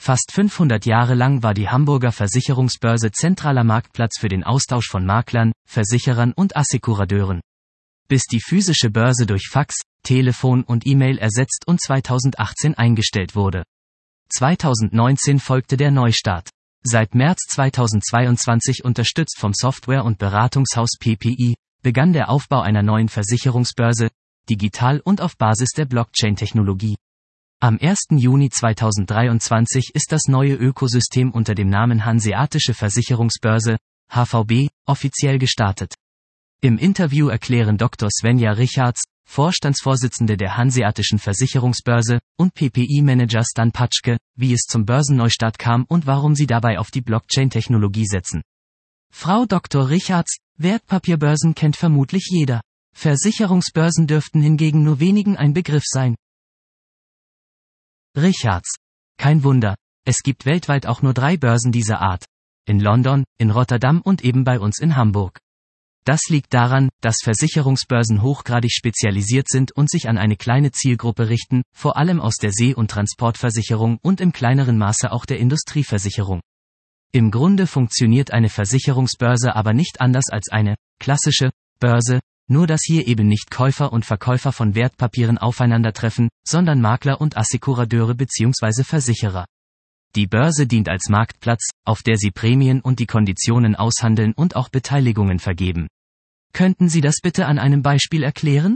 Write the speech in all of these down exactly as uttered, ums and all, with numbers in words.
Fast fünfhundert Jahre lang war die Hamburger Versicherungsbörse zentraler Marktplatz für den Austausch von Maklern, Versicherern und Assekuradeuren. Bis die physische Börse durch Fax, Telefon und E-Mail ersetzt und zweitausendachtzehn eingestellt wurde. zweitausendneunzehn folgte der Neustart. Seit März zweitausendzweiundzwanzig unterstützt vom Software- und Beratungshaus P P I, begann der Aufbau einer neuen Versicherungsbörse, digital und auf Basis der Blockchain-Technologie. Am ersten Juni zweitausenddreiundzwanzig ist das neue Ökosystem unter dem Namen Hanseatische Versicherungsbörse, H V B, offiziell gestartet. Im Interview erklären Doktor Svenja Richards, Vorstandsvorsitzende der Hanseatischen Versicherungsbörse, und P P I-Manager Stan Patschke, wie es zum Börsenneustart kam und warum sie dabei auf die Blockchain-Technologie setzen. Frau Doktor Richards, Wertpapierbörsen kennt vermutlich jeder. Versicherungsbörsen dürften hingegen nur wenigen ein Begriff sein. Richards. Kein Wunder, es gibt weltweit auch nur drei Börsen dieser Art. In London, in Rotterdam und eben bei uns in Hamburg. Das liegt daran, dass Versicherungsbörsen hochgradig spezialisiert sind und sich an eine kleine Zielgruppe richten, vor allem aus der See- und Transportversicherung und im kleineren Maße auch der Industrieversicherung. Im Grunde funktioniert eine Versicherungsbörse aber nicht anders als eine klassische Börse, nur dass hier eben nicht Käufer und Verkäufer von Wertpapieren aufeinandertreffen, sondern Makler und Assekurateure bzw. Versicherer. Die Börse dient als Marktplatz, auf der Sie Prämien und die Konditionen aushandeln und auch Beteiligungen vergeben. Könnten Sie das bitte an einem Beispiel erklären?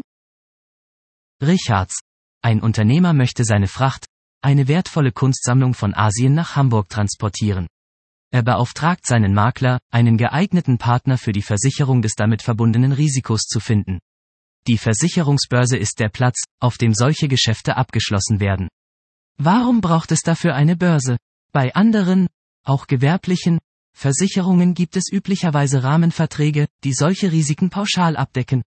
Richards. Ein Unternehmer möchte seine Fracht, eine wertvolle Kunstsammlung von Asien nach Hamburg transportieren. Er beauftragt seinen Makler, einen geeigneten Partner für die Versicherung des damit verbundenen Risikos zu finden. Die Versicherungsbörse ist der Platz, auf dem solche Geschäfte abgeschlossen werden. Warum braucht es dafür eine Börse? Bei anderen, auch gewerblichen, Versicherungen gibt es üblicherweise Rahmenverträge, die solche Risiken pauschal abdecken.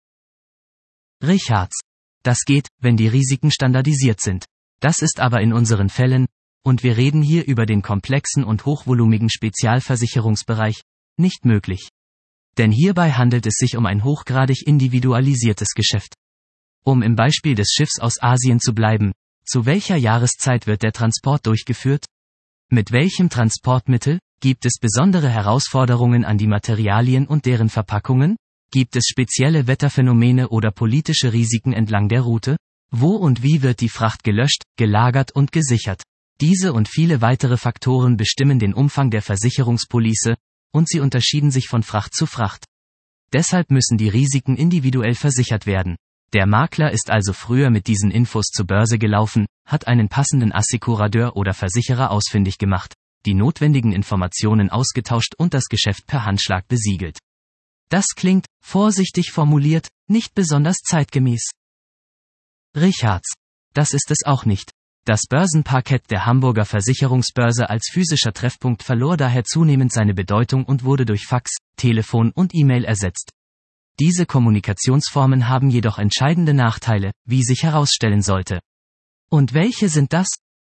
Richards. Das geht, wenn die Risiken standardisiert sind. Das ist aber in unseren Fällen, und wir reden hier über den komplexen und hochvolumigen Spezialversicherungsbereich, nicht möglich. Denn hierbei handelt es sich um ein hochgradig individualisiertes Geschäft. Um im Beispiel des Schiffs aus Asien zu bleiben, zu welcher Jahreszeit wird der Transport durchgeführt? Mit welchem Transportmittel? Gibt es besondere Herausforderungen an die Materialien und deren Verpackungen? Gibt es spezielle Wetterphänomene oder politische Risiken entlang der Route? Wo und wie wird die Fracht gelöscht, gelagert und gesichert? Diese und viele weitere Faktoren bestimmen den Umfang der Versicherungspolice, und sie unterschieden sich von Fracht zu Fracht. Deshalb müssen die Risiken individuell versichert werden. Der Makler ist also früher mit diesen Infos zur Börse gelaufen, hat einen passenden Assekurateur oder Versicherer ausfindig gemacht, die notwendigen Informationen ausgetauscht und das Geschäft per Handschlag besiegelt. Das klingt, vorsichtig formuliert, nicht besonders zeitgemäß. Richards. Das ist es auch nicht. Das Börsenparkett der Hamburger Versicherungsbörse als physischer Treffpunkt verlor daher zunehmend seine Bedeutung und wurde durch Fax, Telefon und E-Mail ersetzt. Diese Kommunikationsformen haben jedoch entscheidende Nachteile, wie sich herausstellen sollte. Und welche sind das?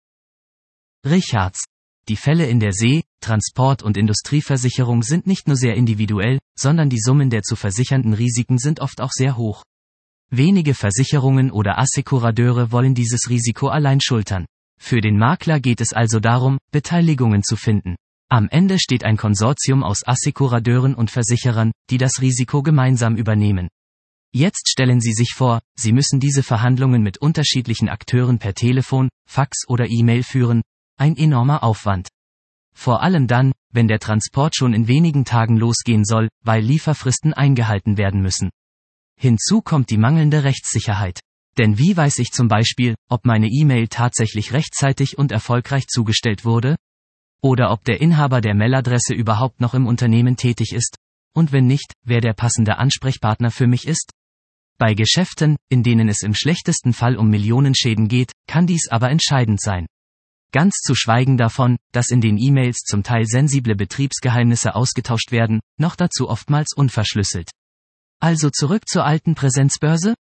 Richards. Die Fälle in der See-, Transport- und Industrieversicherung sind nicht nur sehr individuell, sondern die Summen der zu versichernden Risiken sind oft auch sehr hoch. Wenige Versicherungen oder Assekurateure wollen dieses Risiko allein schultern. Für den Makler geht es also darum, Beteiligungen zu finden. Am Ende steht ein Konsortium aus Assekurateuren und Versicherern, die das Risiko gemeinsam übernehmen. Jetzt stellen Sie sich vor, Sie müssen diese Verhandlungen mit unterschiedlichen Akteuren per Telefon, Fax oder E-Mail führen, ein enormer Aufwand. Vor allem dann, wenn der Transport schon in wenigen Tagen losgehen soll, weil Lieferfristen eingehalten werden müssen. Hinzu kommt die mangelnde Rechtssicherheit. Denn wie weiß ich zum Beispiel, ob meine E-Mail tatsächlich rechtzeitig und erfolgreich zugestellt wurde? Oder ob der Inhaber der Mailadresse überhaupt noch im Unternehmen tätig ist? Und wenn nicht, wer der passende Ansprechpartner für mich ist? Bei Geschäften, in denen es im schlechtesten Fall um Millionenschäden geht, kann dies aber entscheidend sein. Ganz zu schweigen davon, dass in den E-Mails zum Teil sensible Betriebsgeheimnisse ausgetauscht werden, noch dazu oftmals unverschlüsselt. Also zurück zur alten Präsenzbörse?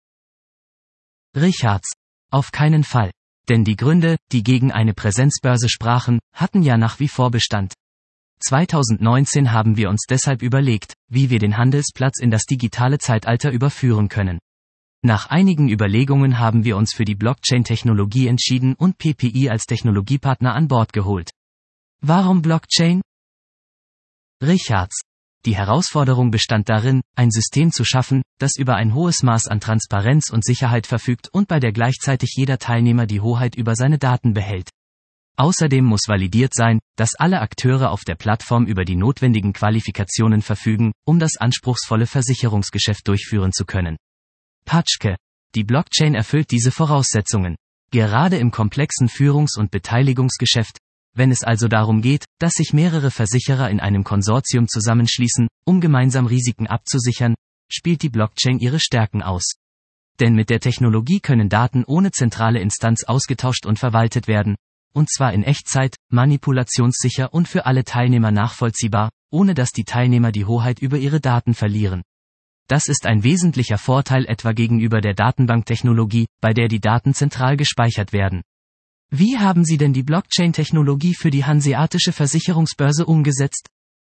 Richards. Auf keinen Fall. Denn die Gründe, die gegen eine Präsenzbörse sprachen, hatten ja nach wie vor Bestand. zweitausendneunzehn haben wir uns deshalb überlegt, wie wir den Handelsplatz in das digitale Zeitalter überführen können. Nach einigen Überlegungen haben wir uns für die Blockchain-Technologie entschieden und P P I als Technologiepartner an Bord geholt. Warum Blockchain? Richards. Die Herausforderung bestand darin, ein System zu schaffen, das über ein hohes Maß an Transparenz und Sicherheit verfügt und bei der gleichzeitig jeder Teilnehmer die Hoheit über seine Daten behält. Außerdem muss validiert sein, dass alle Akteure auf der Plattform über die notwendigen Qualifikationen verfügen, um das anspruchsvolle Versicherungsgeschäft durchführen zu können. Patschke. Die Blockchain erfüllt diese Voraussetzungen. Gerade im komplexen Führungs- und Beteiligungsgeschäft, wenn es also darum geht, dass sich mehrere Versicherer in einem Konsortium zusammenschließen, um gemeinsam Risiken abzusichern, spielt die Blockchain ihre Stärken aus. Denn mit der Technologie können Daten ohne zentrale Instanz ausgetauscht und verwaltet werden, und zwar in Echtzeit, manipulationssicher und für alle Teilnehmer nachvollziehbar, ohne dass die Teilnehmer die Hoheit über ihre Daten verlieren. Das ist ein wesentlicher Vorteil etwa gegenüber der Datenbanktechnologie, bei der die Daten zentral gespeichert werden. Wie haben Sie denn die Blockchain-Technologie für die Hanseatische Versicherungsbörse umgesetzt?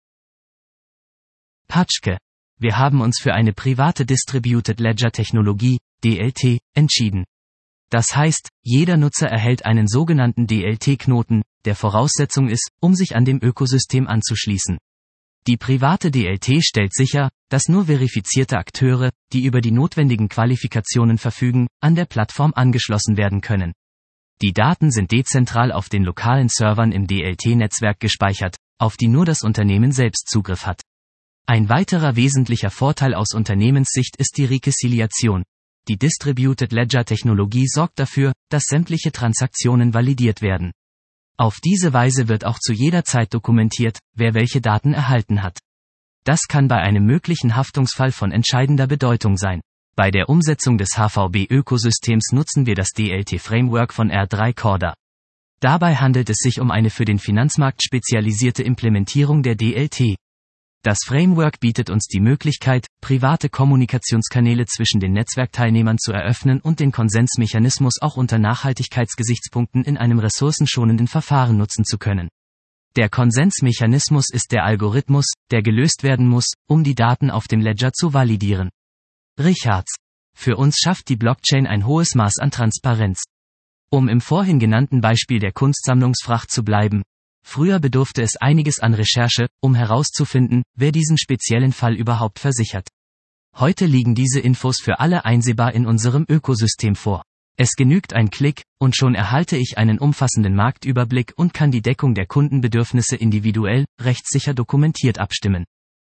Patschke. Wir haben uns für eine private Distributed Ledger-Technologie, D L T, entschieden. Das heißt, jeder Nutzer erhält einen sogenannten D L T-Knoten, der Voraussetzung ist, um sich an dem Ökosystem anzuschließen. Die private D L T stellt sicher, dass nur verifizierte Akteure, die über die notwendigen Qualifikationen verfügen, an der Plattform angeschlossen werden können. Die Daten sind dezentral auf den lokalen Servern im D L T-Netzwerk gespeichert, auf die nur das Unternehmen selbst Zugriff hat. Ein weiterer wesentlicher Vorteil aus Unternehmenssicht ist die Reconciliation. Die Distributed Ledger-Technologie sorgt dafür, dass sämtliche Transaktionen validiert werden. Auf diese Weise wird auch zu jeder Zeit dokumentiert, wer welche Daten erhalten hat. Das kann bei einem möglichen Haftungsfall von entscheidender Bedeutung sein. Bei der Umsetzung des H V B-Ökosystems nutzen wir das D L T-Framework von R drei Corda. Dabei handelt es sich um eine für den Finanzmarkt spezialisierte Implementierung der D L T. Das Framework bietet uns die Möglichkeit, private Kommunikationskanäle zwischen den Netzwerkteilnehmern zu eröffnen und den Konsensmechanismus auch unter Nachhaltigkeitsgesichtspunkten in einem ressourcenschonenden Verfahren nutzen zu können. Der Konsensmechanismus ist der Algorithmus, der gelöst werden muss, um die Daten auf dem Ledger zu validieren. Richards. Für uns schafft die Blockchain ein hohes Maß an Transparenz. Um im vorhin genannten Beispiel der Kunstsammlungsfracht zu bleiben. Früher bedurfte es einiges an Recherche, um herauszufinden, wer diesen speziellen Fall überhaupt versichert. Heute liegen diese Infos für alle einsehbar in unserem Ökosystem vor. Es genügt ein Klick, und schon erhalte ich einen umfassenden Marktüberblick und kann die Deckung der Kundenbedürfnisse individuell, rechtssicher dokumentiert abstimmen.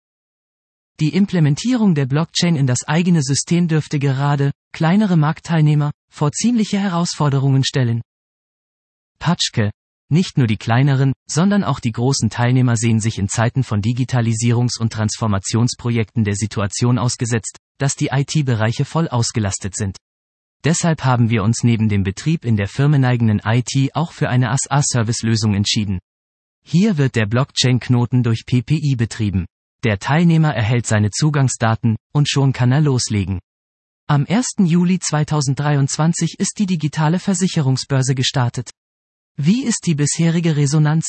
Die Implementierung der Blockchain in das eigene System dürfte gerade kleinere Marktteilnehmer vor ziemliche Herausforderungen stellen. Patschke. Nicht nur die kleineren, sondern auch die großen Teilnehmer sehen sich in Zeiten von Digitalisierungs- und Transformationsprojekten der Situation ausgesetzt, dass die I T-Bereiche voll ausgelastet sind. Deshalb haben wir uns neben dem Betrieb in der firmeneigenen I T auch für eine A S-A-Service-Lösung entschieden. Hier wird der Blockchain-Knoten durch P P I betrieben. Der Teilnehmer erhält seine Zugangsdaten, und schon kann er loslegen. Am ersten Juli zweitausenddreiundzwanzig ist die digitale Versicherungsbörse gestartet. Wie ist die bisherige Resonanz?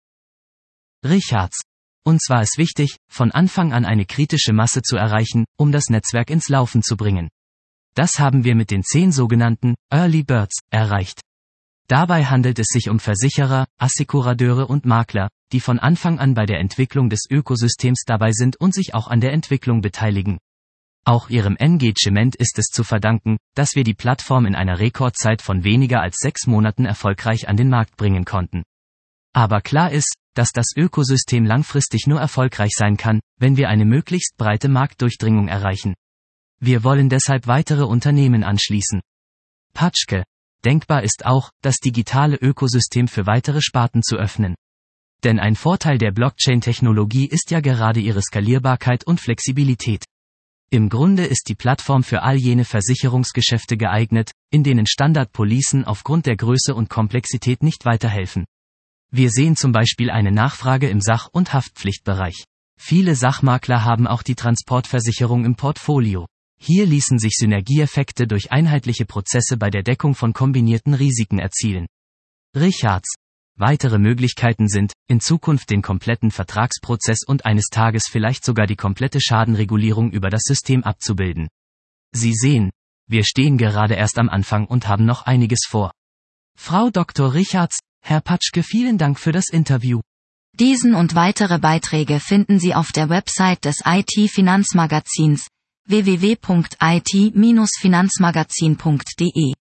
Richards. Uns war es wichtig, von Anfang an eine kritische Masse zu erreichen, um das Netzwerk ins Laufen zu bringen. Das haben wir mit den zehn sogenannten Early Birds erreicht. Dabei handelt es sich um Versicherer, Assekurateure und Makler, die von Anfang an bei der Entwicklung des Ökosystems dabei sind und sich auch an der Entwicklung beteiligen. Auch ihrem Engagement ist es zu verdanken, dass wir die Plattform in einer Rekordzeit von weniger als sechs Monaten erfolgreich an den Markt bringen konnten. Aber klar ist, dass das Ökosystem langfristig nur erfolgreich sein kann, wenn wir eine möglichst breite Marktdurchdringung erreichen. Wir wollen deshalb weitere Unternehmen anschließen. Patschke. Denkbar ist auch, das digitale Ökosystem für weitere Sparten zu öffnen. Denn ein Vorteil der Blockchain-Technologie ist ja gerade ihre Skalierbarkeit und Flexibilität. Im Grunde ist die Plattform für all jene Versicherungsgeschäfte geeignet, in denen Standardpolicen aufgrund der Größe und Komplexität nicht weiterhelfen. Wir sehen zum Beispiel eine Nachfrage im Sach- und Haftpflichtbereich. Viele Sachmakler haben auch die Transportversicherung im Portfolio. Hier ließen sich Synergieeffekte durch einheitliche Prozesse bei der Deckung von kombinierten Risiken erzielen. Richards. Weitere Möglichkeiten sind, in Zukunft den kompletten Vertragsprozess und eines Tages vielleicht sogar die komplette Schadenregulierung über das System abzubilden. Sie sehen, wir stehen gerade erst am Anfang und haben noch einiges vor. Frau Doktor Richards, Herr Patschke, vielen Dank für das Interview. Diesen und weitere Beiträge finden Sie auf der Website des I T-Finanzmagazins w w w punkt i t Bindestrich finanzmagazin punkt d e.